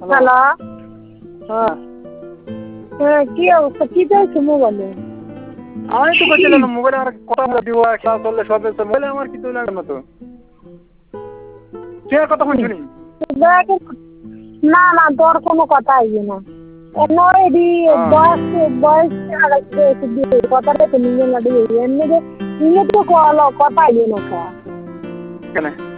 Hello. হ্যাঁ হ্যাঁ, কি অবস্থা? কি চাইছো মোবাইলে? আমি তো বলছিলাম মোবাইলে আমার কথা বলে দিব খেলা চললে সবে মোবাইলে আমার কিছু লাগে না তো সে কতক্ষণ শুনি না না, তোর কোনো কথা আইবে না। এমনি বয়স বয়স কথাটা তো নিজে লাগে এমনি যে ইয়ে তো কথা আইবে না। কেন